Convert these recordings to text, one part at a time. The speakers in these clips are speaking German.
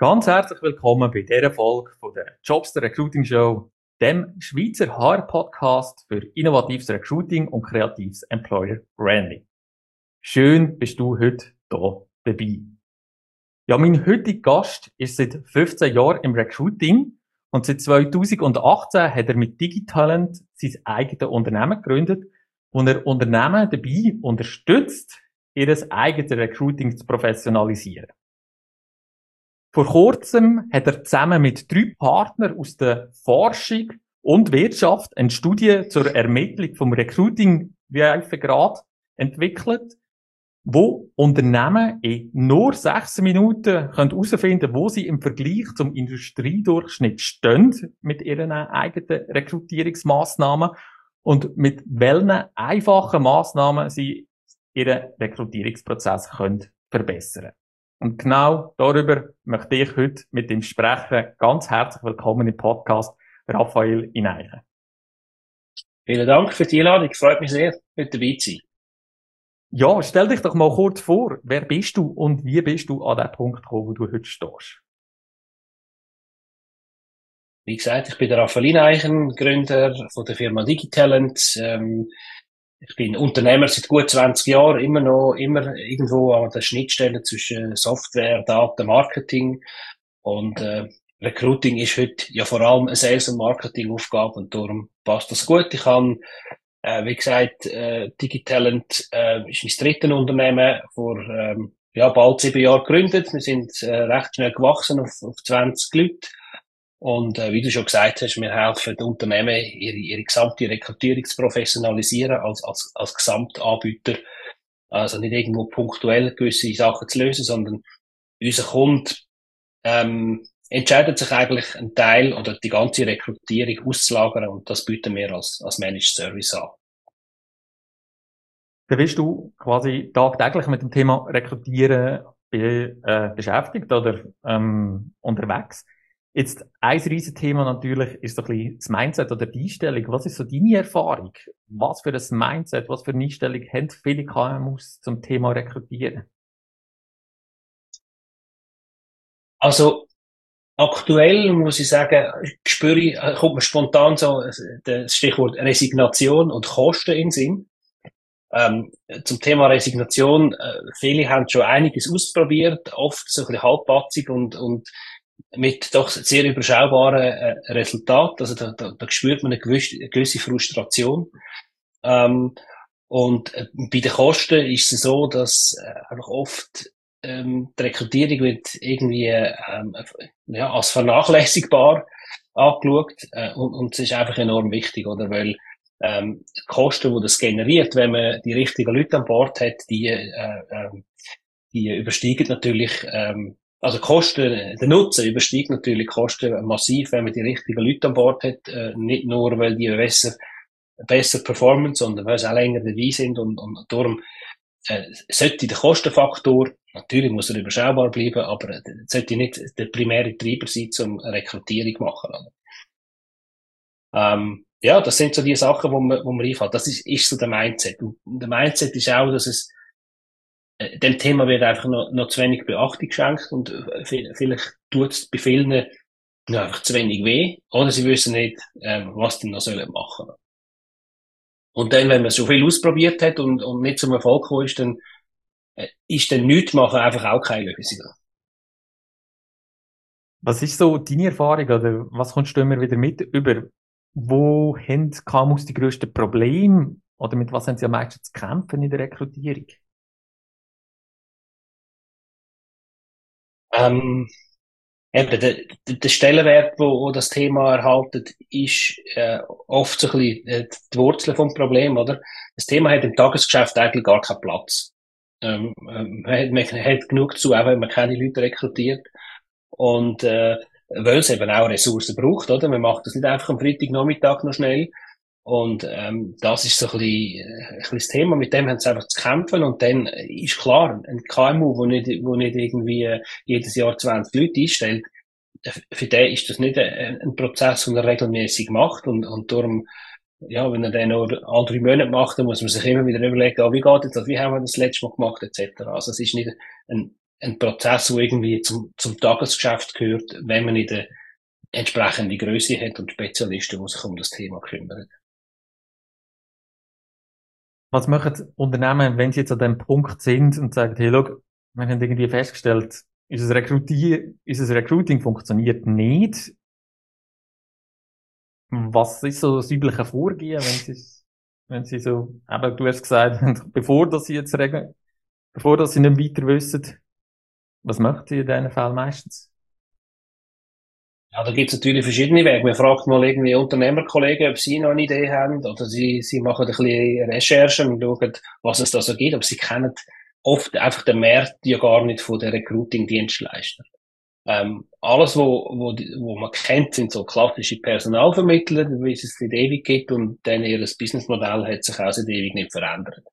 Ganz herzlich willkommen bei dieser Folge von der Jobster Recruiting Show, dem Schweizer HR-Podcast für innovatives Recruiting und kreatives Employer Branding. Schön bist du heute hier dabei. Ja, mein heutiger Gast ist seit 15 Jahren im Recruiting und seit 2018 hat er mit Digitalent sein eigenes Unternehmen gegründet, wo er Unternehmen dabei unterstützt, ihr eigenes Recruiting zu professionalisieren. Vor kurzem hat er zusammen mit 3 Partnern aus der Forschung und Wirtschaft eine Studie zur Ermittlung vom Recruiting-Reifegrad entwickelt, wo Unternehmen in nur 6 Minuten herausfinden können, wo sie im Vergleich zum Industriedurchschnitt stehen mit ihren eigenen Rekrutierungsmaßnahmen und mit welchen einfachen Maßnahmen sie ihren Rekrutierungsprozess verbessern können. Und genau darüber möchte ich heute mit ihm sprechen. Ganz herzlich willkommen im Podcast, Raphael Ineichen. Vielen Dank für die Einladung. Freut mich sehr, mit dabei zu sein. Ja, stell dich doch mal kurz vor. Wer bist du und wie bist du an den Punkt gekommen, wo du heute stehst? Wie gesagt, ich bin der Raphael Ineichen, Gründer von der Firma Digitalent. Ich bin Unternehmer seit gut 20 Jahren, immer irgendwo an der Schnittstelle zwischen Software, Daten, Marketing. Und Recruiting ist heute ja vor allem eine Sales- und Marketing-Aufgabe und darum passt das gut. Ich habe, wie gesagt, Digitalent ist mein drittes Unternehmen vor bald 7 Jahren gegründet. Wir sind recht schnell gewachsen auf 20 Leute. Und wie du schon gesagt hast, wir helfen den Unternehmen, ihre gesamte Rekrutierung zu professionalisieren als Gesamtanbieter. Also nicht irgendwo punktuell gewisse Sachen zu lösen, sondern unser Kunde entscheidet sich eigentlich, einen Teil oder die ganze Rekrutierung auszulagern, und das bieten wir als Managed Service an. Da bist du quasi tagtäglich mit dem Thema Rekrutieren beschäftigt oder unterwegs. Jetzt ein riesen Thema natürlich ist so ein bisschen das Mindset oder die Einstellung. Was ist so deine Erfahrung? Was für ein Mindset, was für eine Einstellung haben viele KMUs zum Thema Rekrutieren? Also aktuell muss ich sagen, kommt mir spontan so das Stichwort Resignation und Kosten in den Sinn. Zum Thema Resignation, viele haben schon einiges ausprobiert, oft so ein bisschen halbpatzig und mit doch sehr überschaubaren Resultaten. Also da spürt man eine gewisse Frustration. Und bei den Kosten ist es so, dass einfach oft die Rekrutierung wird irgendwie als vernachlässigbar angeschaut, und es ist einfach enorm wichtig, oder? Weil die Kosten, die das generiert, wenn man die richtigen Leute an Bord hat, die übersteigen natürlich, also Kosten, der Nutzen übersteigt natürlich Kosten massiv, wenn man die richtigen Leute an Bord hat, nicht nur, weil die besser performen, sondern weil sie auch länger dabei sind, und darum sollte der Kostenfaktor, natürlich muss er überschaubar bleiben, aber sollte nicht der primäre Treiber sein, zum Rekrutierung zu machen. Das sind so die Sachen, wo man einfällt. Das ist so der Mindset. Und der Mindset ist auch, dass es dem Thema wird einfach noch zu wenig Beachtung geschenkt, und vielleicht tut es bei vielen einfach zu wenig weh, oder sie wissen nicht, was die noch machen sollen. Und dann, wenn man so viel ausprobiert hat und nicht zum Erfolg gekommen ist, dann nichts machen einfach auch keine Lösung. Was ist so deine Erfahrung oder was kommst du immer wieder mit über? Wo haben KMUs die grössten Probleme oder mit was haben sie am meisten zu kämpfen in der Rekrutierung? Eben, der Stellenwert, wo das Thema erhaltet, ist oft so ein bisschen die Wurzel vom Problem, oder? Das Thema hat im Tagesgeschäft eigentlich gar keinen Platz. Man hat genug zu, auch wenn man keine Leute rekrutiert. Und weil es eben auch Ressourcen braucht, oder? Man macht das nicht einfach am Freitagnachmittag noch schnell. Und das ist so ein bisschen das Thema, mit dem haben sie einfach zu kämpfen. Und dann ist klar, ein KMU, wo nicht irgendwie jedes Jahr 20 Leute einstellt, für den ist das nicht ein Prozess, den er regelmäßig macht. Und darum, ja, wenn er den nur alle 3 Monate macht, dann muss man sich immer wieder überlegen, wie geht das, wie haben wir das letzte Mal gemacht, etc. Also es ist nicht ein Prozess, der irgendwie zum Tagesgeschäft gehört, wenn man nicht eine entsprechende Größe hat und Spezialisten, die sich um das Thema kümmern. Was machen Unternehmen, wenn sie jetzt an dem Punkt sind und sagen, hey, schau, wir haben irgendwie festgestellt, unser Recruiting funktioniert nicht. Was ist so das übliche Vorgehen, wenn sie so, eben, du hast gesagt, bevor dass sie nicht weiter wissen, was macht sie in diesen Fällen meistens? Ja, da gibt's natürlich verschiedene Wege. Man fragt mal irgendwie Unternehmerkollegen, ob sie noch eine Idee haben, oder sie machen ein bisschen Recherchen und schauen, was es da so gibt. Aber sie kennen oft einfach den Markt ja gar nicht von den Recruiting-Dienstleistern. Alles, wo man kennt, sind so klassische Personalvermittler, wie es seit ewig gibt, und dann ihr Businessmodell hat sich auch seit ewig nicht verändert.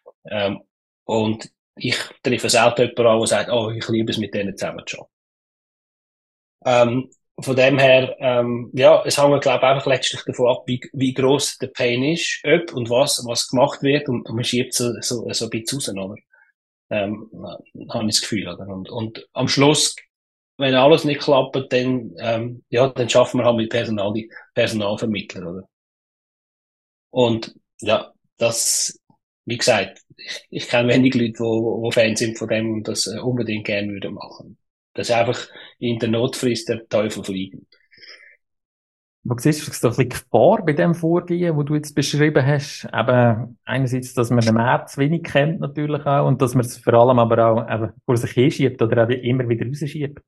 Und ich treffe selten jemanden an, der sagt, oh, ich liebe es, mit denen zusammen zu arbeiten. Von dem her, ja, es hängt, glaube ich, einfach letztlich davon ab, wie gross der Pain ist, ob und was gemacht wird, und man schiebt so ein bisschen raus, oder? Habe ich das Gefühl, oder? Und am Schluss, wenn alles nicht klappt, dann, ja, dann schaffen wir halt mit Personalvermittler, oder? Und, ja, wie gesagt, ich kenne wenig Leute, die Fans sind von dem und das unbedingt gerne würden machen. Das ist einfach in der Notfrist der Teufel fliegen. Wo siehst du so ein bisschen Gefahr bei dem Vorgehen, wo du jetzt beschrieben hast? Eben, einerseits, dass man den Markt zu wenig kennt, natürlich auch, und dass man es vor allem aber auch, eben, vor sich hinschiebt oder eben immer wieder rausschiebt.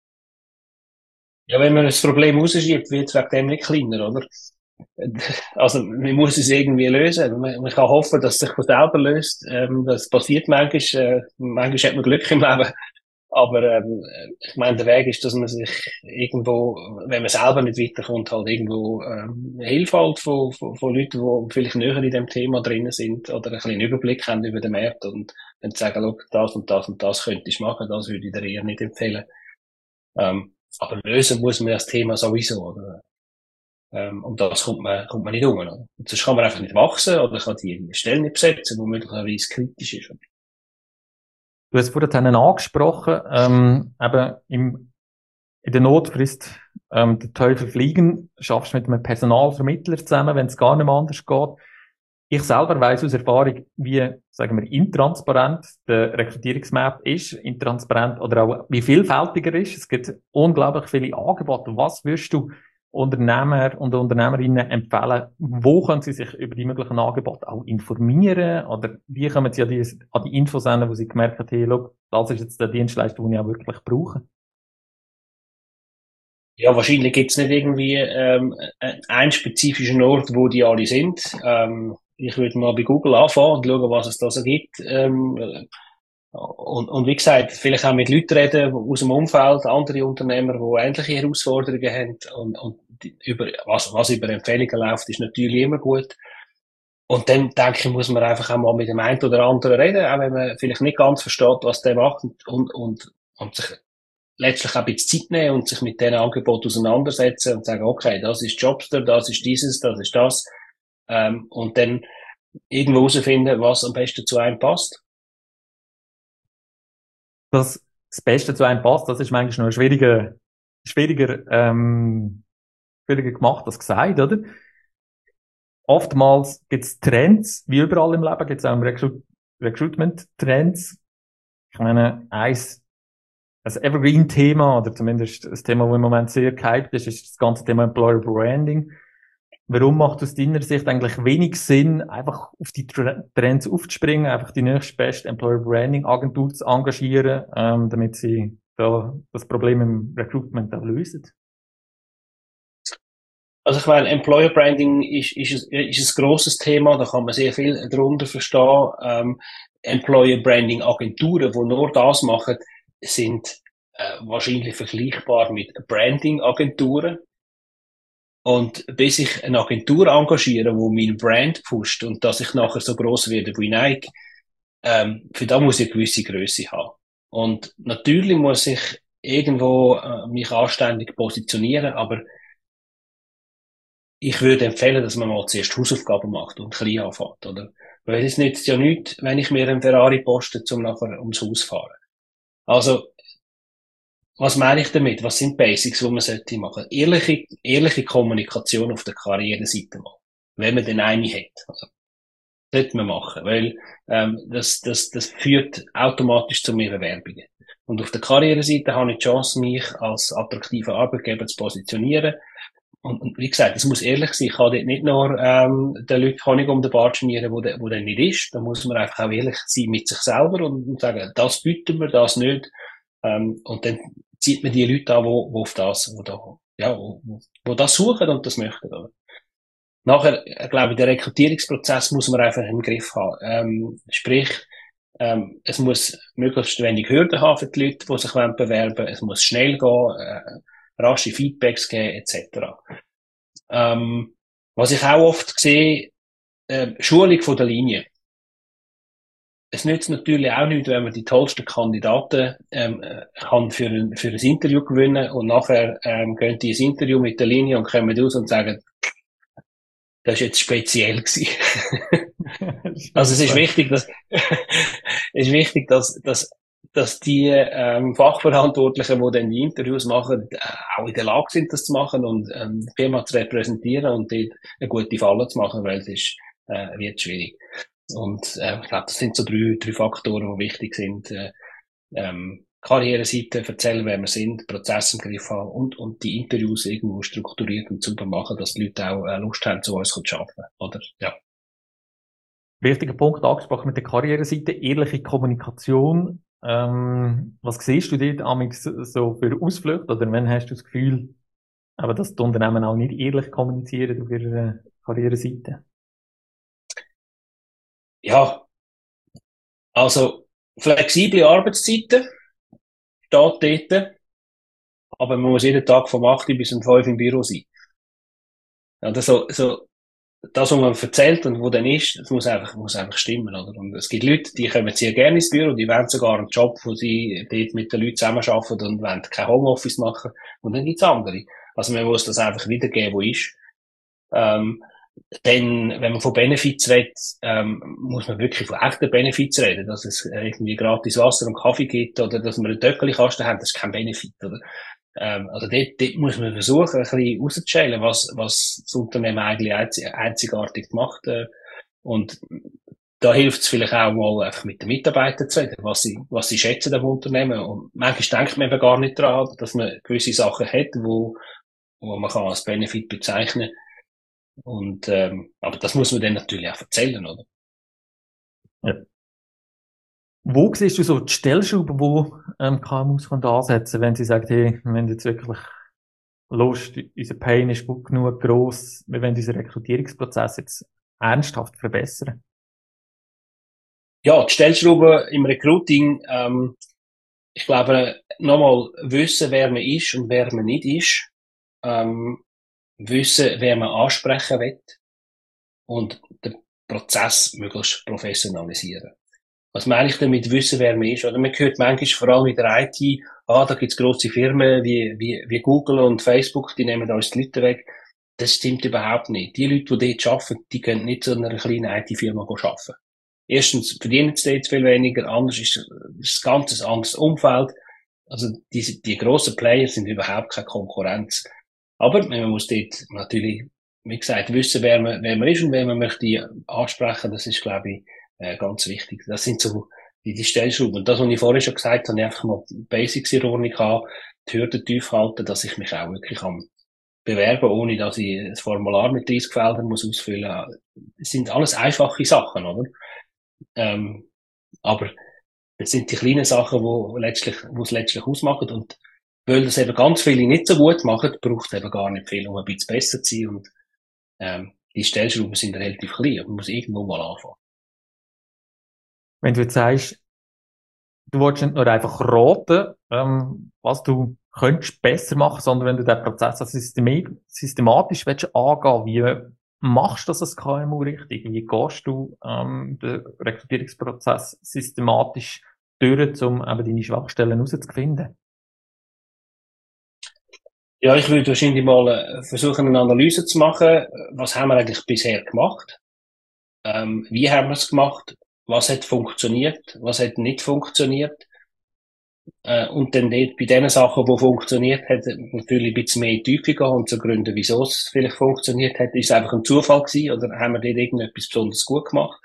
Ja, wenn man das Problem rausschiebt, wird es wegen dem nicht kleiner, oder? Also, man muss es irgendwie lösen. Man kann hoffen, dass es sich von selber löst. Das passiert manchmal. Manchmal hat man Glück im Leben. Aber ich meine, der Weg ist, dass man sich irgendwo, wenn man selber nicht weiterkommt, halt irgendwo Hilfe halt von Leuten, die vielleicht näher in dem Thema drin sind oder ein bisschen einen Überblick haben über den Markt und dann sagen, schau, das und das und das könntest du machen, das würde ich dir eher nicht empfehlen. Aber lösen muss man das Thema sowieso, oder? Und das kommt man nicht um, oder? Und sonst kann man einfach nicht wachsen oder kann die Stelle nicht besetzen, die möglicherweise kritisch ist. Du hast vorhin angesprochen, eben in der Notfrist, der Teufel fliegen, schaffst du mit einem Personalvermittler zusammen, wenn es gar nicht mehr anders geht. Ich selber weiss aus Erfahrung, wie, sagen wir, intransparent der Rekrutierungsmarkt ist, intransparent oder auch wie vielfältig er ist. Es gibt unglaublich viele Angebote. Was würdest du Unternehmer und Unternehmerinnen empfehlen? Wo können sie sich über die möglichen Angebote auch informieren? Oder wie kommen sie an die Infos hin, wo sie gemerkt haben, hey, look, das ist jetzt der Dienstleister, den ich auch wirklich brauche? Ja, wahrscheinlich gibt's nicht irgendwie einen spezifischen Ort, wo die alle sind. Ich würde mal bei Google anfangen und schauen, was es da so gibt. Und wie gesagt, vielleicht auch mit Leuten reden aus dem Umfeld, andere Unternehmer, die ähnliche Herausforderungen haben. Und was über Empfehlungen läuft, ist natürlich immer gut. Und dann, denke ich, muss man einfach auch mal mit dem einen oder anderen reden, auch wenn man vielleicht nicht ganz versteht, was der macht und sich letztlich auch ein bisschen Zeit nehmen und sich mit diesen Angeboten auseinandersetzen und sagen, okay, das ist Jobster, das ist dieses, das ist das. Und dann irgendwo herausfinden, was am besten zu einem passt. Das Beste zu einem passt, das ist manchmal noch schwieriger gemacht als gesagt, oder? Oftmals gibt's Trends, wie überall im Leben gibt's auch im Recruitment-Trends. Ich meine, ein Evergreen-Thema, oder zumindest das Thema, das im Moment sehr gehypt ist das ganze Thema Employer Branding. Warum macht aus deiner Sicht eigentlich wenig Sinn, einfach auf die Trends aufzuspringen, einfach die nächstbeste Employer Branding Agentur zu engagieren, damit sie da das Problem im Recruitment auch lösen? Also ich meine, Employer Branding ist ein grosses Thema, da kann man sehr viel darunter verstehen. Employer Branding Agenturen, die nur das machen, sind wahrscheinlich vergleichbar mit Branding Agenturen. Und bis ich eine Agentur engagiere, wo mein Brand pusht und dass ich nachher so gross werde wie Nike, für da muss ich eine gewisse Grösse haben. Und natürlich muss ich irgendwo mich anständig positionieren, aber ich würde empfehlen, dass man mal zuerst Hausaufgaben macht und klein anfängt, oder? Weil es nützt ja nichts, wenn ich mir einen Ferrari poste, um nachher ums Haus zu fahren. Also, was meine ich damit? Was sind Basics, die man sollte machen? Ehrliche Kommunikation auf der Karriereseite machen. Wenn man denn eine hat. Also, sollte man machen, weil das führt automatisch zu mehr Bewerbungen. Und auf der Karriereseite habe ich die Chance, mich als attraktiver Arbeitgeber zu positionieren. Und wie gesagt, es muss ehrlich sein. Ich kann dort nicht nur den Leuten Honig um den Bart schmieren, wo der nicht ist. Da muss man einfach auch ehrlich sein mit sich selber und sagen, das bieten wir, das nicht. Und dann zieht man die Leute an, wo auf das, wo das suchen und das möchten. Oder? Nachher, glaube ich, der Rekrutierungsprozess muss man einfach im Griff haben. Sprich, es muss möglichst wenig Hürden haben für die Leute, die sich bewerben wollen. Es muss schnell gehen, rasche Feedbacks geben, etc. Was ich auch oft sehe, Schulung von der Linie. Es nützt natürlich auch nichts, wenn man die tollsten Kandidaten kann für ein Interview gewinnen und nachher gehen die ins Interview mit der Linie und kommen raus und sagen, das ist jetzt speziell gewesen. Also es ist wichtig, dass die Fachverantwortlichen, die dann die Interviews machen, auch in der Lage sind, das zu machen und die Firma zu repräsentieren und dort eine gute Falle zu machen, weil es ist, wird schwierig. Und ich glaube, das sind so drei Faktoren, die wichtig sind. Karriereseite, erzählen, wer wir sind, Prozess im Griff haben und die Interviews irgendwo strukturiert und super machen, dass die Leute auch Lust haben, zu uns zu arbeiten. Oder? Ja. Wichtiger Punkt angesprochen mit der Karriereseite, ehrliche Kommunikation. Was siehst du dort amigs so für Ausflüchte oder wenn hast du das Gefühl, aber dass die Unternehmen auch nicht ehrlich kommunizieren auf ihrer Karriereseite? Ja, also flexible Arbeitszeiten steht dort, aber man muss jeden Tag vom 8 bis um 5 im Büro sein. Ja, das, das, was man erzählt und wo dann ist, das muss einfach stimmen, oder? Und es gibt Leute, die kommen sehr gerne ins Büro, die wollen sogar einen Job, wo sie dort mit den Leuten zusammenarbeiten und wollen kein Homeoffice machen. Und dann gibt's andere. Also man muss das einfach wiedergeben, wo ist. Dann, wenn man von Benefits redet, muss man wirklich von echten Benefits reden, dass es irgendwie gratis Wasser und Kaffee gibt oder dass wir einen Töckelkasten haben, das ist kein Benefit, oder? Also dort muss man versuchen, ein bisschen rauszustellen, was das Unternehmen eigentlich einzigartig macht. Und da hilft es vielleicht auch mal einfach mit den Mitarbeitern zu reden, was sie schätzen am Unternehmen. Und manchmal denkt man eben gar nicht daran, dass man gewisse Sachen hat, wo man kann als Benefit bezeichnen. Und, aber das muss man dann natürlich auch erzählen, oder? Ja. Wo siehst du so die Stellschrauben, wo KMUs ansetzen können, wenn sie sagen, hey, wir haben jetzt wirklich Lust, unser Pain ist gut genug gross, wir wollen unseren Rekrutierungsprozess jetzt ernsthaft verbessern? Ja, die Stellschrauben im Recruiting, ich glaube, nochmal wissen, wer man ist und wer man nicht ist, wissen, wer man ansprechen will und den Prozess möglichst professionalisieren. Was meine ich damit, wissen, wer man ist? Oder man hört manchmal, vor allem in der IT, da gibt's grosse Firmen wie Google und Facebook, die nehmen uns die Leute weg. Das stimmt überhaupt nicht. Die Leute, die dort arbeiten, die können nicht zu einer kleinen IT-Firma arbeiten. Erstens verdienen sie dort viel weniger, anders ist es ein ganz anderes Umfeld. Also die grossen Player sind überhaupt keine Konkurrenz. Aber man muss dort natürlich, wie gesagt, wissen, wer man ist und wer man möchte ansprechen. Das ist, glaube ich, ganz wichtig. Das sind so die Stellschrauben. Und das, was ich vorhin schon gesagt habe, einfach mal die Basics in Ordnung haben, die Hürden tief halten, dass ich mich auch wirklich bewerben, ohne dass ich ein Formular mit 30 Feldern muss ausfüllen. Das sind alles einfache Sachen, oder? Aber das sind die kleinen Sachen, wo es letztlich ausmachen. Und weil das eben ganz viele nicht so gut machen, braucht es eben gar nicht viel, um ein bisschen besser zu sein. Und die Stellschrauben sind relativ klein. Man muss irgendwo mal anfangen. Wenn du jetzt sagst, du willst nicht nur einfach raten, was du könntest besser machen, sondern wenn du den Prozess systematisch willst angehen, wie machst du das als KMU richtig? Wie gehst du den Rekrutierungsprozess systematisch durch, um eben deine Schwachstellen herauszufinden? Ja, ich würde wahrscheinlich mal versuchen, eine Analyse zu machen. Was haben wir eigentlich bisher gemacht? Wie haben wir es gemacht? Was hat funktioniert? Was hat nicht funktioniert? Und dann dort bei den Sachen, die funktioniert hat, natürlich ein bisschen mehr in die Tiefe gehen und zu gründen, wieso es vielleicht funktioniert hat. Ist es einfach ein Zufall gewesen oder haben wir dort irgendetwas besonders gut gemacht?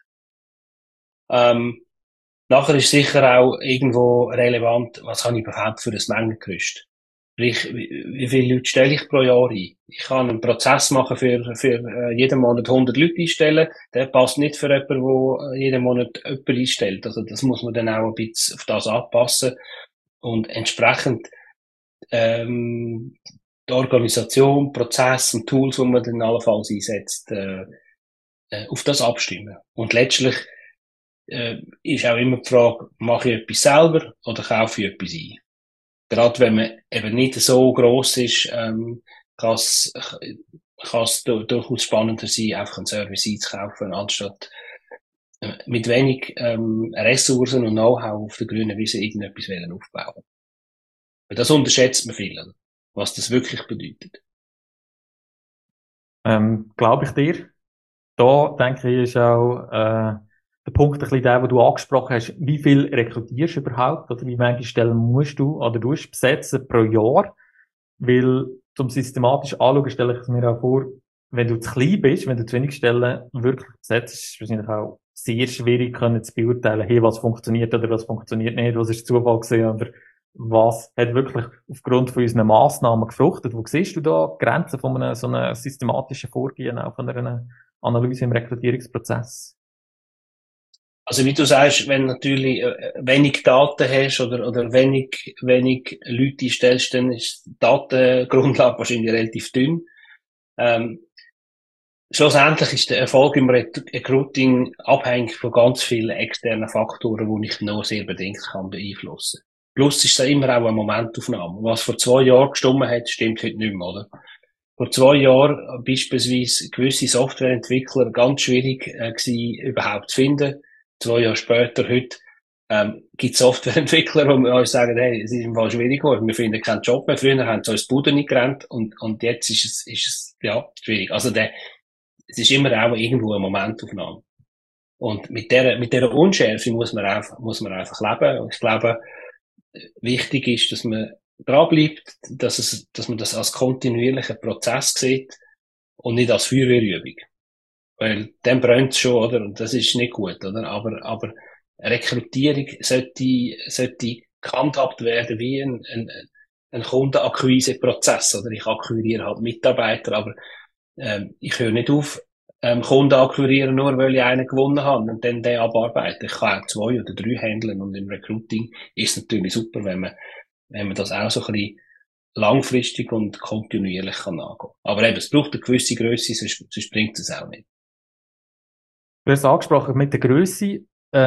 Nachher ist sicher auch irgendwo relevant, was habe ich überhaupt für ein Mengengerüst? Sprich, wie viele Leute stelle ich pro Jahr ein? Ich kann einen Prozess machen für jeden Monat 100 Leute einstellen. Der passt nicht für jemanden, der jeden Monat jemanden einstellt. Also das muss man dann auch ein bisschen auf das anpassen. Und entsprechend die Organisation, Prozess und Tools, die man dann allenfalls einsetzt, auf das abstimmen. Und letztlich ist auch immer die Frage, mache ich etwas selber oder kaufe ich etwas ein? Gerade wenn man eben nicht so gross ist, kann es durchaus spannender sein, einfach einen Service einzukaufen, anstatt mit wenig Ressourcen und Know-how auf der grünen Wiese irgendetwas aufbauen. Das unterschätzt man viel, was das wirklich bedeutet. Glaube ich dir. Da denke ich, ist auch der Punkt ein bisschen der, den du angesprochen hast. Wie viel rekrutierst du überhaupt? Oder wie viele Stellen musst du oder du besetzen pro Jahr? Weil zum systematisch anschauen, stelle ich es mir auch vor, wenn du zu klein bist, wenn du zu wenig Stellen wirklich besetzt, ist es wahrscheinlich auch sehr schwierig können zu beurteilen, hey, was funktioniert oder was funktioniert nicht, was ist Zufall gewesen oder was hat wirklich aufgrund von unseren Massnahmen gefruchtet. Wo siehst du da die Grenzen von einem so einem systematischen Vorgehen, auch von einer Analyse im Rekrutierungsprozess? Also wie du sagst, wenn natürlich wenig Daten hast oder wenig Leute stellst, dann ist die Datengrundlage wahrscheinlich relativ dünn. Schlussendlich ist der Erfolg im Recruiting abhängig von ganz vielen externen Faktoren, die ich nur sehr bedingt kann beeinflussen. Plus ist es immer auch eine Momentaufnahme. Was vor 2 Jahren gestimmt hat, stimmt heute nicht mehr, oder? Vor 2 Jahren beispielsweise gewisse Softwareentwickler ganz schwierig gewesen, überhaupt zu finden. 2 Jahre später, heute, gibt es Softwareentwickler, die uns sagen, hey, es ist im Fall schwierig geworden, wir finden keinen Job mehr. Früher haben sie uns die Bude nicht gerannt und jetzt ist es, ja, schwierig. Also es ist immer auch irgendwo eine Momentaufnahme. Und mit der Unschärfe muss man einfach leben. Und ich glaube, wichtig ist, dass man dran bleibt, dass man das als kontinuierlichen Prozess sieht und nicht als Feuerwehrübung. Weil dann brennt es schon, oder? Und das ist nicht gut, oder? Aber Rekrutierung sollte gehandhabt werden wie ein Kundenakquise-Prozess, oder? Ich akquiriere halt Mitarbeiter, aber ich höre nicht auf, Kunden akquirieren, nur weil ich einen gewonnen habe und dann den abarbeiten. Ich kann auch 2 oder 3 handeln und im Recruiting ist es natürlich super, wenn man das auch so ein bisschen langfristig und kontinuierlich kann angehen. Aber eben, es braucht eine gewisse Grösse, sonst bringt es auch nicht. Du hast angesprochen mit der Grösse.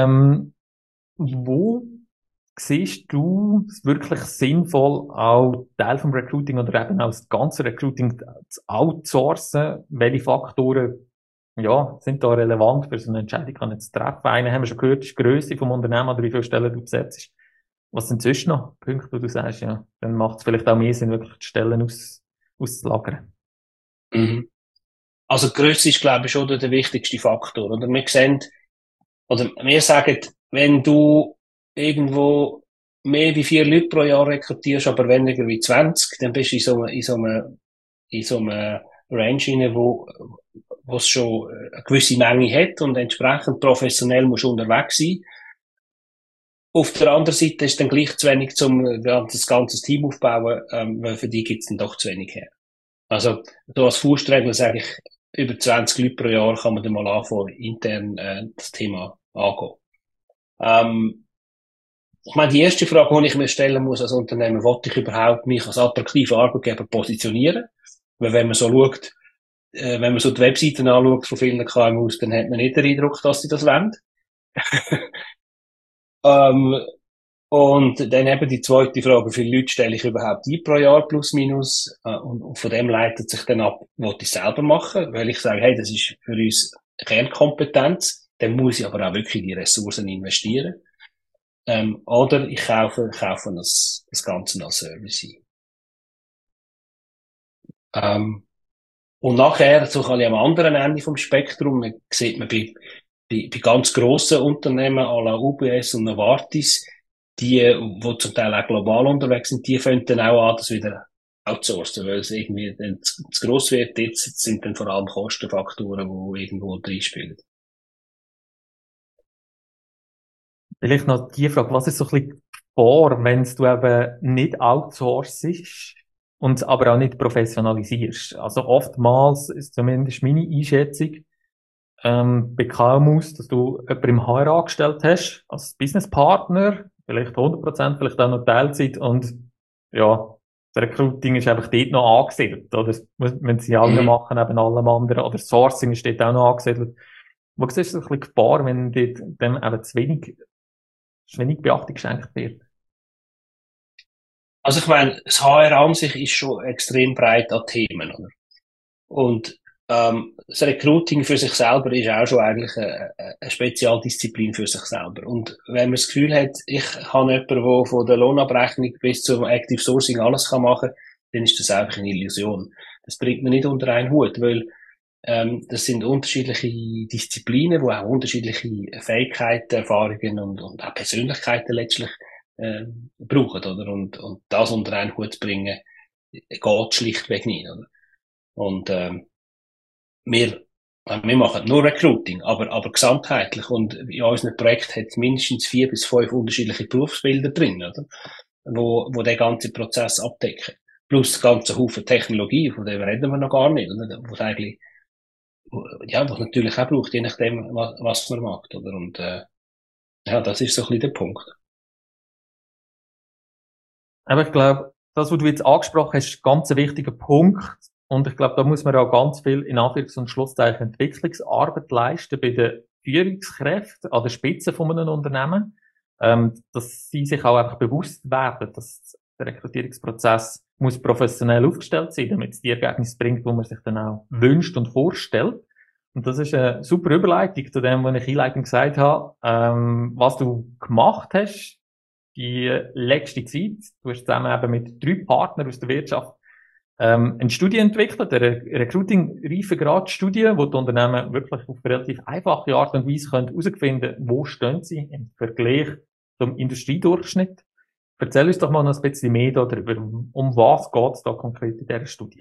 Wo siehst du es wirklich sinnvoll, auch Teil vom Recruiting oder eben auch das ganze Recruiting zu outsourcen? Welche Faktoren, ja, sind da relevant für so eine Entscheidung zu treffen? Einen haben wir schon gehört, ist die Grösse vom Unternehmen oder wie viele Stellen du besetzt. Was sind sonst noch Punkte, wo du sagst, ja, dann macht es vielleicht auch mehr Sinn, wirklich die Stellen auszulagern? Mhm. Also, Grösse ist, glaube ich, schon der wichtigste Faktor, oder? Wir sagen, wenn du irgendwo mehr wie 4 Leute pro Jahr rekrutierst, aber weniger wie 20, dann bist du in so einem Range rein, wo es schon eine gewisse Menge hat und entsprechend professionell musst du unterwegs sein. Auf der anderen Seite ist dann gleich zu wenig, das ganze Team aufbauen, weil für die gibt es dann doch zu wenig her. Also, so als Faustregel sage ich, über 20 Leute pro Jahr kann man dann mal anfangen, intern das Thema angehen. Ich meine, die erste Frage, die ich mir stellen muss als Unternehmen, wollte ich überhaupt mich als attraktiver Arbeitgeber positionieren? Weil wenn man so schaut, wenn man so die Webseiten anschaut von vielen KMUs, dann hat man nicht den Eindruck, dass sie das wollen. Und dann eben die zweite Frage, wie viele Leute stelle ich überhaupt ein pro Jahr plus minus? Und von dem leitet sich dann ab, was ich selber machen, weil ich sage, hey, das ist für uns Kernkompetenz, dann muss ich aber auch wirklich die Ressourcen investieren. Oder ich kaufe das Ganze als Service ein. Und nachher, so kann ich am anderen Ende vom Spektrum, sieht man bei ganz grossen Unternehmen, à la UBS und Novartis, die zum Teil auch global unterwegs sind, die fangen dann auch an, das wieder outsourcen, weil es irgendwie dann zu gross wird. Jetzt sind dann vor allem Kostenfaktoren, die irgendwo reinspielen. Vielleicht noch die Frage, was ist so ein bisschen vor, wenn du eben nicht outsourcest und aber auch nicht professionalisierst? Also oftmals ist zumindest meine Einschätzung, bei KMUs, dass du jemanden im HR angestellt hast, als Businesspartner, vielleicht 100%, vielleicht auch noch Teilzeit und ja, das Recruiting ist einfach dort noch angesiedelt, oder? Das müssen sie alle machen, neben allem anderen, oder Sourcing ist dort auch noch angesiedelt. Wo siehst du so ein bisschen Gefahr, wenn dort dem eben zu wenig Beachtung geschenkt wird? Also ich meine, das HR an sich ist schon extrem breit an Themen, oder? Und das Recruiting für sich selber ist auch schon eigentlich eine Spezialdisziplin für sich selber. Und wenn man das Gefühl hat, ich habe jemanden, der von der Lohnabrechnung bis zum Active Sourcing alles kann machen, dann ist das einfach eine Illusion. Das bringt man nicht unter einen Hut, weil das sind unterschiedliche Disziplinen, die auch unterschiedliche Fähigkeiten, Erfahrungen und auch Persönlichkeiten letztlich brauchen, oder? Und das unter einen Hut zu bringen, geht schlichtweg nicht, oder? Und wir machen nur Recruiting, aber gesamtheitlich. Und in unserem Projekt hat es mindestens 4 bis 5 unterschiedliche Berufsbilder drin, oder? Wo den ganzen Prozess abdecken. Plus das ganze Haufen Technologie, von dem reden wir noch gar nicht, oder? Was eigentlich, ja, was natürlich auch braucht, je nachdem, was man macht, oder? Und, ja, das ist so ein bisschen der Punkt. Aber ich glaube, das, was du jetzt angesprochen hast, ist ein ganz wichtiger Punkt. Und ich glaube, da muss man auch ganz viel in Anführungs- und Schlusszeichen Entwicklungsarbeit leisten bei den Führungskräften an der Spitze von einem Unternehmen, dass sie sich auch einfach bewusst werden, dass der Rekrutierungsprozess muss professionell aufgestellt sein, damit es die Ergebnisse bringt, wo man sich dann auch wünscht und vorstellt. Und das ist eine super Überleitung zu dem, was ich einleitend gesagt habe, was du gemacht hast die letzte Zeit. Du hast zusammen eben mit 3 Partnern aus der Wirtschaft eine Studie entwickelt, eine Recruiting-Reifegrad-Studie, wo die Unternehmen wirklich auf relativ einfache Art und Weise herausfinden können, wo stehen sie im Vergleich zum Industriedurchschnitt. Erzähl uns doch mal noch ein bisschen mehr darüber. Um was geht es da konkret in dieser Studie?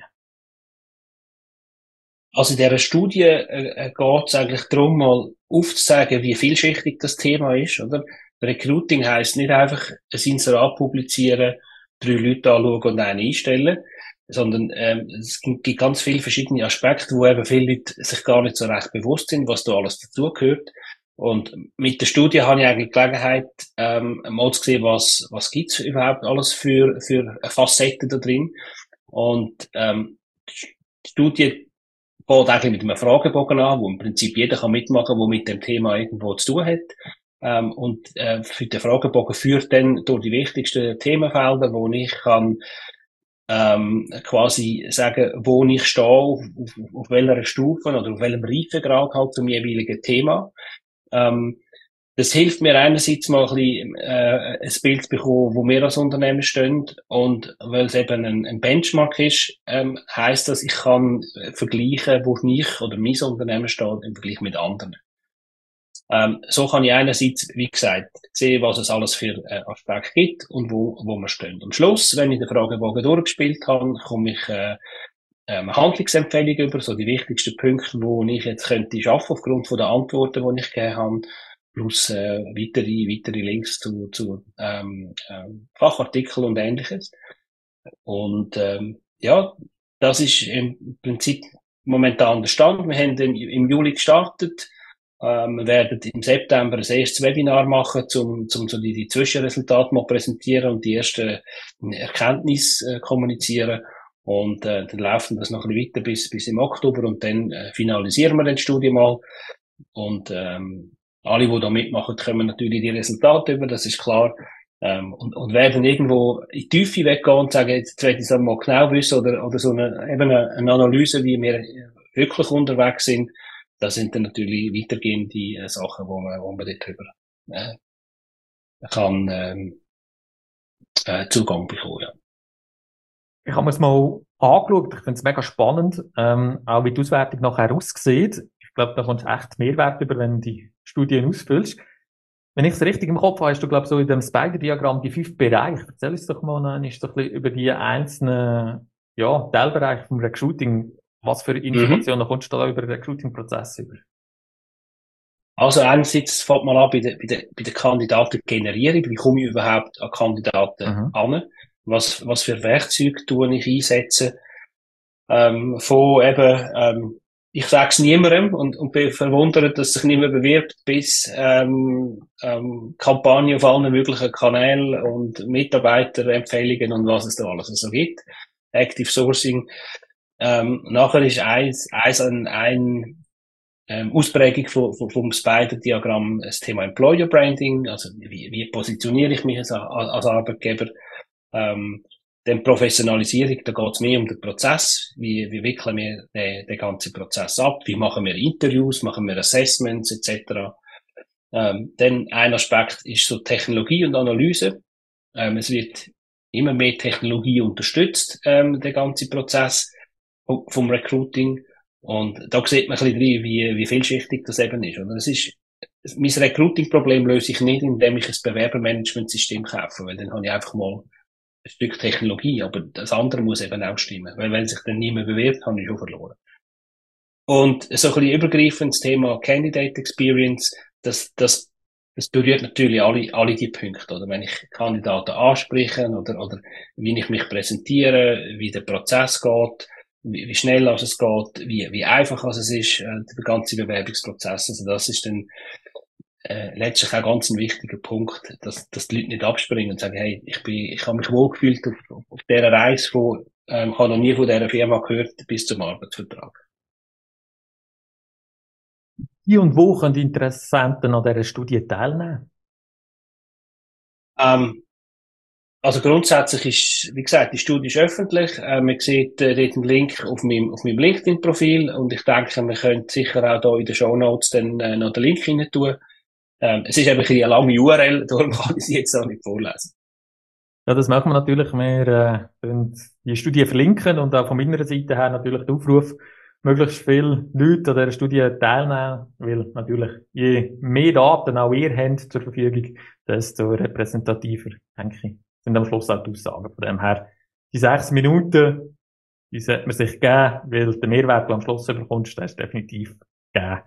Also in dieser Studie geht es eigentlich darum, mal aufzuzeigen, wie vielschichtig das Thema ist, oder? Recruiting heisst nicht einfach ein Inserat publizieren, 3 Leute anschauen und einen einstellen, sondern es gibt ganz viele verschiedene Aspekte, wo eben viele Leute sich gar nicht so recht bewusst sind, was da alles dazugehört. Und mit der Studie habe ich eigentlich die Gelegenheit, mal zu sehen, was gibt's überhaupt alles für Facetten da drin. Und die Studie geht eigentlich mit einem Fragebogen an, wo im Prinzip jeder kann mitmachen, der mit dem Thema irgendwo zu tun hat. Für den Fragebogen führt dann durch die wichtigsten Themenfelder, wo ich kann quasi sagen, wo ich stehe, auf welcher Stufe oder auf welchem Reifegrad halt zum jeweiligen Thema. Das hilft mir einerseits mal ein bisschen, ein Bild zu bekommen, wo wir als Unternehmen stehen. Und weil es eben ein Benchmark ist, heisst das, ich kann vergleichen, wo ich oder mein Unternehmen steht im Vergleich mit anderen. So kann ich einerseits, wie gesagt, sehen, was es alles für Aspekte gibt und wo wir stehen. Am Schluss, wenn ich den Fragebogen durchgespielt habe, komme ich eine Handlungsempfehlung über, so die wichtigsten Punkte, wo ich jetzt könnte schaffen aufgrund von der Antworten, die ich gegeben habe, plus weitere Links zu Fachartikeln und Ähnliches. Und ja, das ist im Prinzip momentan der Stand. Wir haben im Juli gestartet. Wir werden im September ein erstes Webinar machen, um so die Zwischenresultate mal präsentieren und die ersten Erkenntnisse kommunizieren. Und dann läuft das noch ein bisschen weiter bis im Oktober und dann finalisieren wir die Studie mal. Und alle, die da mitmachen, kommen natürlich die Resultate über, das ist klar. Und werden irgendwo in die Tiefe weggehen und sagen, jetzt will ich es mal genau wissen oder so eine Analyse, wie wir wirklich unterwegs sind. Das sind dann natürlich weitergehende Sachen, wo man dort drüber kann Zugang bekommen. Ja. Ich habe mir es mal angeschaut. Ich finde es mega spannend, auch wie die Auswertung nachher aussieht. Ich glaube, da kommst du echt Mehrwert über, wenn du die Studien ausfüllst. Wenn ich es richtig im Kopf habe, hast du, glaube ich, so in dem Spider-Diagramm die 5 Bereiche. Erzähl uns doch mal noch so ein bisschen über die einzelnen, ja, Teilbereiche vom Recruiting. Was für Mhm. Informationen kommst du da über den Recruiting-Prozess über? Also einerseits fängt man an bei der Kandidatengenerierung. Wie komme ich überhaupt an Kandidaten Mhm. an? Was für Werkzeuge tue ich einsetzen? Von eben, ich sage es niemandem und bin verwundert, dass sich niemand bewirbt, bis Kampagnen auf allen möglichen Kanälen und Mitarbeiterempfehlungen und was es da alles so gibt. Active Sourcing. Nachher ist ein Ausprägung vom Spider-Diagramm das Thema Employer Branding, also wie positioniere ich mich als Arbeitgeber. Ähm, dann Professionalisierung, da geht es mehr um den Prozess. Wie wickeln wir den ganzen Prozess ab? Wie machen wir Interviews, machen wir Assessments etc. Dann ein Aspekt ist so Technologie und Analyse. Es wird immer mehr Technologie unterstützt, der ganze Prozess vom Recruiting. Und da sieht man ein bisschen drin, wie vielschichtig das eben ist. Oder? Mein Recruiting-Problem löse ich nicht, indem ich ein Bewerbermanagementsystem kaufe, weil dann habe ich einfach mal ein Stück Technologie, aber das andere muss eben auch stimmen. Weil wenn sich dann niemand bewirbt, habe ich schon verloren. Und so ein bisschen übergreifend das Thema Candidate Experience, das berührt natürlich alle die Punkte, oder? Wenn ich Kandidaten anspreche, oder wie ich mich präsentiere, wie der Prozess geht, wie schnell es geht, wie einfach es ist, der ganze Bewerbungsprozess. Also das ist dann letztlich auch ganz ein wichtiger Punkt, dass die Leute nicht abspringen und sagen, hey, ich habe mich wohlgefühlt auf dieser Reise ich habe noch nie von dieser Firma gehört, bis zum Arbeitsvertrag. Wie und wo können die Interessenten an dieser Studie teilnehmen? Ähm, also grundsätzlich ist, wie gesagt, die Studie ist öffentlich. Man sieht dort einen Link auf meinem LinkedIn-Profil und ich denke, man könnte sicher auch da in den Shownotes dann noch den Link rein tun. Es ist eben ein bisschen eine lange URL, darum kann ich sie jetzt auch nicht vorlesen. Ja, das machen wir natürlich. Wir tun die Studie verlinken und auch von meiner Seite her natürlich den Aufruf, möglichst viele Leute an dieser Studie teilnehmen, weil natürlich je mehr Daten auch ihr habt zur Verfügung, desto repräsentativer, denke ich, sind am Schluss auch die Aussagen. Von dem her, die 6 Minuten, die sollte man sich geben, weil der Mehrwert, den du am Schluss bekommst, der ist definitiv gegeben.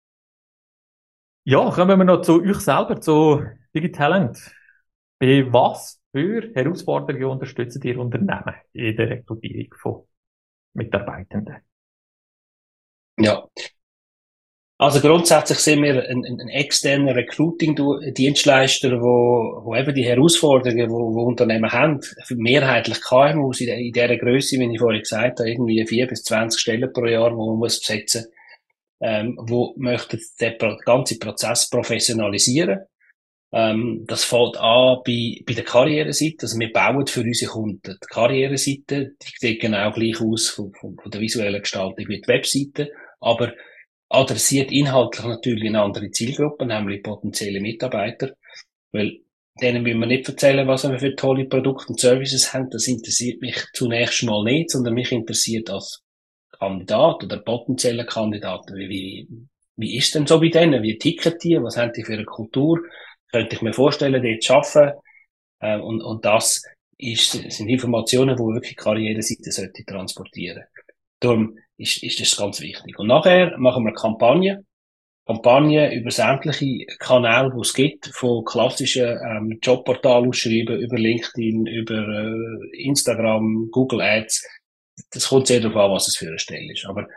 Ja, kommen wir noch zu euch selber, zu Digitalent. Bei was für Herausforderungen unterstützen ihr Unternehmen in der Rekrutierung von Mitarbeitenden? Ja. Also grundsätzlich sind wir ein externer Recruiting-Dienstleister, wo eben die Herausforderungen, wo Unternehmen haben, mehrheitlich KMUs in dieser Größe, wie ich vorhin gesagt habe, irgendwie 4 bis 20 Stellen pro Jahr, wo man muss besetzen, wo möchten den ganzen Prozess professionalisieren. Das fängt an bei der Karriereseite. Also wir bauen für unsere Kunden die Karriereseite. Die sieht genau gleich aus von der visuellen Gestaltung wie die Webseite. Aber adressiert inhaltlich natürlich eine andere Zielgruppe, nämlich potenzielle Mitarbeiter. Weil denen müssen wir nicht erzählen, was wir für tolle Produkte und Services haben. Das interessiert mich zunächst mal nicht, sondern mich interessiert als Kandidat oder potenzieller Kandidat, wie ist denn so bei denen? Wie ticken die? Was haben die für eine Kultur? Könnte ich mir vorstellen, dort zu arbeiten. Und das sind Informationen, die wirklich die Karriereseite sollte transportieren. Darum ist das ganz wichtig. Und nachher machen wir Kampagnen über sämtliche Kanäle, die es gibt, von klassischen Jobportalen ausschreiben, über LinkedIn, über Instagram, Google Ads. Das kommt sehr darauf an, was es für eine Stelle ist. Aber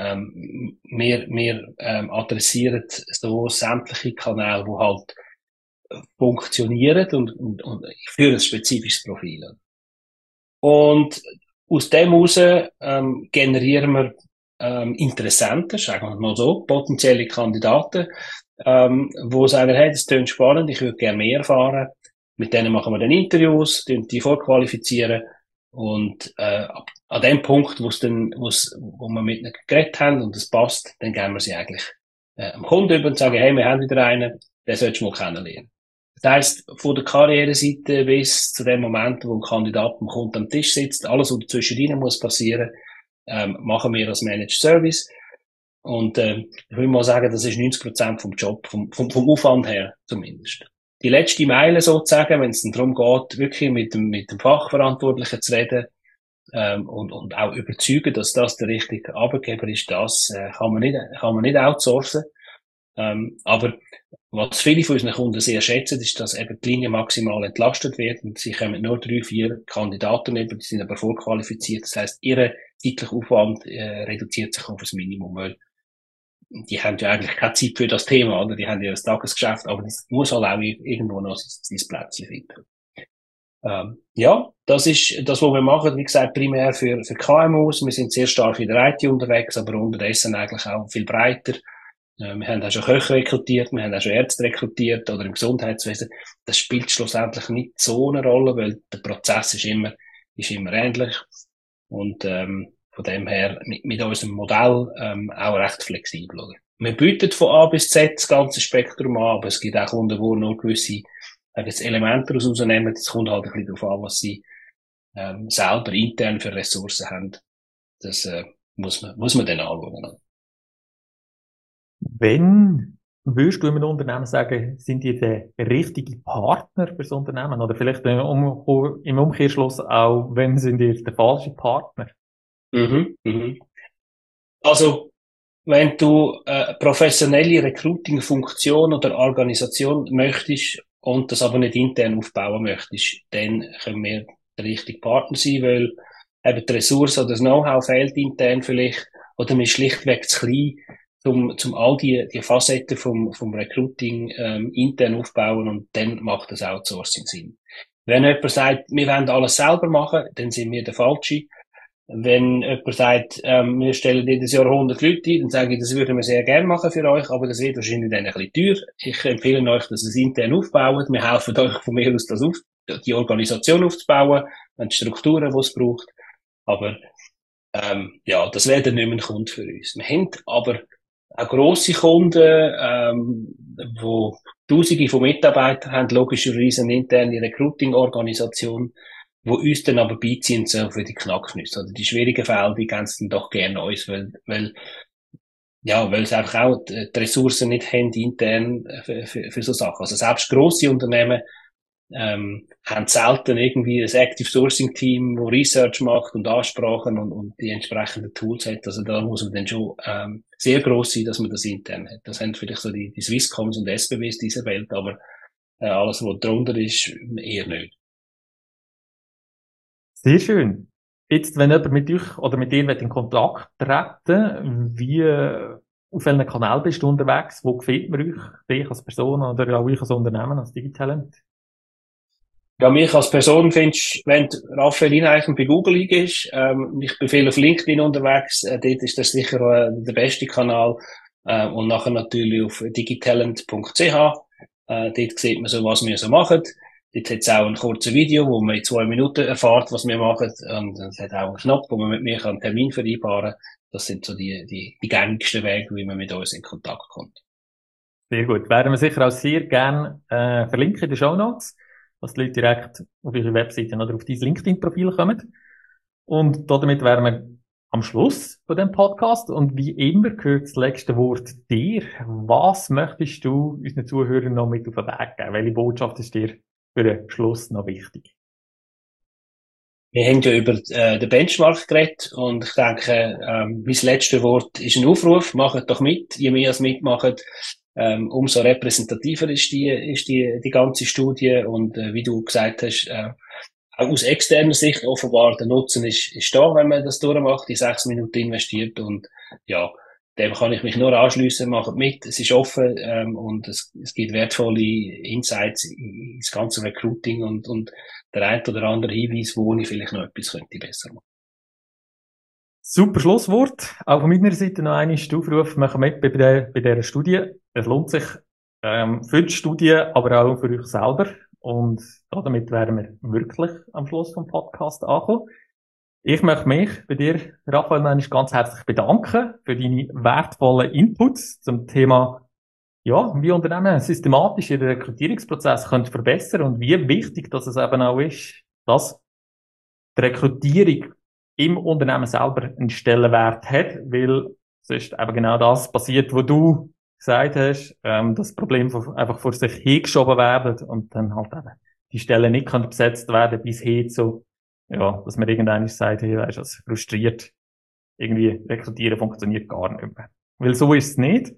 wir adressieren so sämtliche Kanäle, die halt funktionieren und für ein spezifisches Profil. Und aus dem heraus generieren wir Interessenten, sagen wir mal so, potenzielle Kandidaten, wo sagen, hey, das klingt spannend, ich würde gerne mehr erfahren. Mit denen machen wir dann Interviews, die vorqualifizieren und an dem Punkt, wo wir mit ihnen geredet haben und es passt, dann geben wir sie eigentlich am Kunden über und sagen, hey, wir haben wieder einen, den solltest du mal kennenlernen. Das heisst, von der Karriereseite bis zu dem Moment, wo ein Kandidat am Kunden am Tisch sitzt, alles, was dazwischen rein muss passieren, machen wir als Managed Service. Und ich will mal sagen, das ist 90% vom Job, vom Aufwand her zumindest. Die letzte Meile sozusagen, wenn es dann darum geht, wirklich mit dem Fachverantwortlichen zu reden, und auch überzeugen, dass das der richtige Arbeitgeber ist, das kann man nicht outsourcen. Aber was viele von unseren Kunden sehr schätzen, ist, dass eben die Linie maximal entlastet wird und sie kommen nur 3, 4 Kandidaten über, die sind aber vorqualifiziert. Das heisst, ihr zeitlicher Aufwand reduziert sich auf das Minimum, weil die haben ja eigentlich keine Zeit für das Thema, oder? Die haben ja das Tagesgeschäft, aber das muss halt auch irgendwo noch sein Plätzchen finden. Ja, das ist das, was wir machen. Wie gesagt, primär für KMUs. Wir sind sehr stark in der IT unterwegs, aber unterdessen eigentlich auch viel breiter. Wir haben auch schon Köche rekrutiert, wir haben auch schon Ärzte rekrutiert oder im Gesundheitswesen. Das spielt schlussendlich nicht so eine Rolle, weil der Prozess ist immer ähnlich. Und von dem her mit unserem Modell auch recht flexibel. Oder? Wir bieten von A bis Z das ganze Spektrum an, aber es gibt auch Kunden, die nur gewisse Elemente daraus rausnehmen. Es kommt halt ein bisschen darauf an, was sie selber intern für Ressourcen haben. Das muss man dann anschauen. Wenn würdest du einem Unternehmen sagen, sind die der richtige Partner für das Unternehmen? Oder vielleicht im Umkehrschluss auch, wenn sind die der falsche Partner? Also, wenn du professionelle Recruiting-Funktion oder Organisation möchtest und das aber nicht intern aufbauen möchtest, dann können wir der richtige Partner sein, weil eben die Ressource oder das Know-how fehlt intern vielleicht oder man ist schlichtweg zu klein, zum all die Facetten vom Recruiting intern aufbauen und dann macht das Outsourcing Sinn. Wenn jemand sagt, wir wollen alles selber machen, dann sind wir der Falsche. Wenn jemand sagt, wir stellen jedes Jahr 100 Leute ein, dann sage ich, das würden wir sehr gerne machen für euch, aber das wird wahrscheinlich dann ein bisschen teuer. Ich empfehle euch, dass ihr es intern aufbaut. Wir helfen euch von mir aus, die Organisation aufzubauen, die Strukturen, die es braucht. Aber ja, das wäre dann nicht mehr ein Kunde für uns. Wir haben aber auch grosse Kunden, wo Tausende von Mitarbeitern haben, logischerweise eine interne Recruiting-Organisation, wo uns dann aber beiziehen so für die Knacknüsse. Oder die schwierigen Fälle, die geben es dann doch gerne uns, weil es einfach auch die Ressourcen nicht haben intern für so Sachen. Also selbst grosse Unternehmen haben selten irgendwie ein Active Sourcing Team, wo Research macht und Ansprachen und die entsprechenden Tools hat. Also da muss man dann schon sehr gross sein, dass man das intern hat. Das haben vielleicht so die Swisscoms und SBBs dieser Welt, aber alles, was drunter ist, eher nicht. Sehr schön. Jetzt, wenn jemand mit euch oder mit dir in Kontakt treten, auf welchen Kanal bist du unterwegs? Wo gefällt man euch? Dich als Person oder auch euch als Unternehmen, als Digitalent? Ja, mich als Person findest, wenn Raphael Ineichen bei Google eingibst, ich bin viel auf LinkedIn unterwegs, dort ist das sicher der beste Kanal, und nachher natürlich auf digitalent.ch, dort sieht man so, was wir so machen. Dort hat es auch ein kurzes Video, wo man in 2 Minuten erfährt, was wir machen. Und es hat auch einen Knopf, wo man mit mir einen Termin vereinbaren kann. Das sind so die gängigsten Wege, wie man mit uns in Kontakt kommt. Sehr gut. Werden wir sicher auch sehr gerne verlinken in den Shownotes, dass die Leute direkt auf ihre Webseite oder auf dein LinkedIn-Profil kommen. Und damit wären wir am Schluss von dem Podcast. Und wie immer gehört das letzte Wort dir. Was möchtest du unseren Zuhörern noch mit auf den Weg geben? Welche Botschaft ist dir für den Schluss noch wichtig? Wir haben ja über den Benchmark geredet und ich denke, mein letztes Wort ist ein Aufruf. Macht doch mit. Je mehr es mitmacht, umso repräsentativer ist die ganze Studie und wie du gesagt hast, auch aus externer Sicht offenbar der Nutzen ist da, wenn man das durchmacht, die 6 Minuten investiert und ja, dem kann ich mich nur anschliessen. Macht mit, es ist offen und es gibt wertvolle Insights ins ganze Recruiting und der ein oder andere Hinweis, wo ich vielleicht noch etwas könnte besser machen. Super Schlusswort. Auch von meiner Seite noch einmal den Aufruf, machen mit bei dieser Studie. Es lohnt sich für die Studie, aber auch für euch selber. Und damit wären wir wirklich am Schluss vom Podcast angekommen. Ich möchte mich bei dir, Raphael, ganz herzlich bedanken für deine wertvollen Inputs zum Thema, ja, wie Unternehmen systematisch ihren Rekrutierungsprozess können verbessern und wie wichtig dass es eben auch ist, dass die Rekrutierung im Unternehmen selber einen Stellenwert hat, weil sonst eben genau das passiert, was du gesagt hast, das Problem einfach vor sich hingeschoben werden und dann halt eben die Stellen nicht können besetzt werden bis hin zu, ja, dass man irgendwann sagt, hey, weißt du, das frustriert. Irgendwie rekrutieren funktioniert gar nicht mehr. Weil so ist es nicht.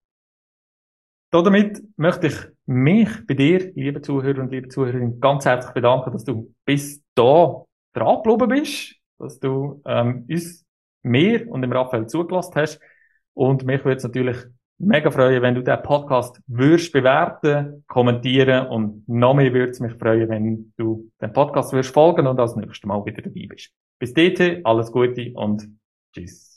Damit möchte ich mich bei dir, liebe Zuhörer und liebe Zuhörerinnen, ganz herzlich bedanken, dass du bis da dran geblieben bist, dass du uns, mir und dem Raphael zugelassen hast. Und mich würde es natürlich mega freuen, wenn du den Podcast würdest bewerten, kommentieren und noch mehr würde es mich freuen, wenn du den Podcast würdest folgen und das nächste Mal wieder dabei bist. Bis dahin, alles Gute und tschüss.